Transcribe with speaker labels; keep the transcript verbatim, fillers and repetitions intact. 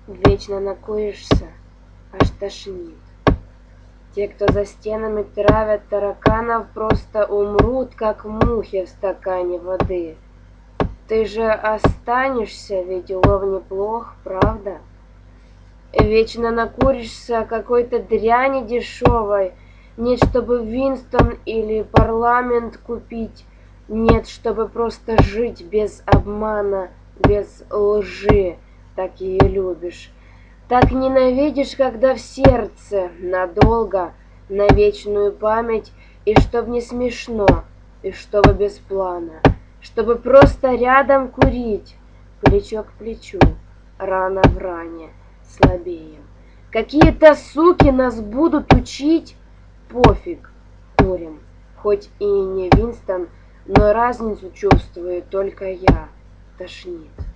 Speaker 1: Вечно накуришься, аж тошнит. Те, кто за стенами травят тараканов, просто умрут, как мухи в стакане воды. Ты же останешься, ведь улов неплох, правда? Вечно накуришься какой-то дряни дешевой. Нет, чтобы Винстон или парламент купить. Нет, чтобы просто жить без обмана, без лжи. Так ее любишь. Так ненавидишь, когда в сердце надолго, на вечную память, и чтоб не смешно, и чтобы без плана, чтобы просто рядом курить, плечо к плечу, рана в ране, слабеем. Какие-то суки нас будут учить, пофиг, курим. Хоть и не Винстон, но разницу чувствую только я, тошнит.